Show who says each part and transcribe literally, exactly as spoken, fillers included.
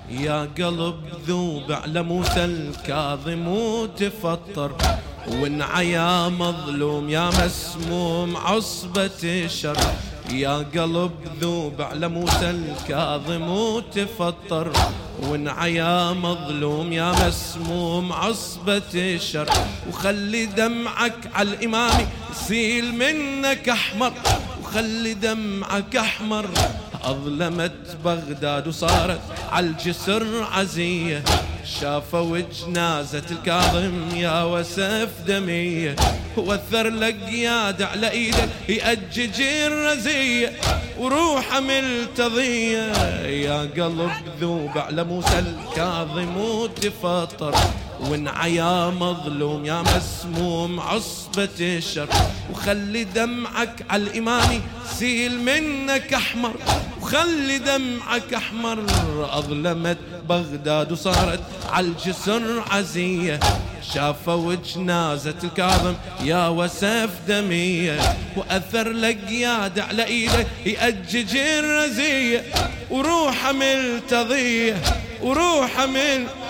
Speaker 1: يا قلب ذوب على موسى الكاظم وتفطر، وانعيا مظلوم يا مسموم عصبة الشر. يا قلب ذوب على موسى الكاظم وتفطر، وانعيا مظلوم يا مسموم عصبة الشر. وخلي دمعك على الإمام يسيل منك أحمر، وخلي دمعك أحمر. أظلمت بغداد وصارت عالجسر عزية، شافوا جنازة الكاظم يا وسف دمية. وثر لقياد على ايده يأجج الرزية، وروحه ملتضية. يا قلب ذوب على موسى الكاظم وتفطر، وانعيا مظلوم يا مسموم عصبة الشر. وخلي دمعك على الإمام سيل منك أحمر، وخلي دمعك أحمر. أظلمت بغداد وصارت عالجسر عزية، شافوا جنازة الكاظم يا وسف دمية. وأثر لقياد على إيده يأجج الرزية، وروحه ملتضية، وروحه مل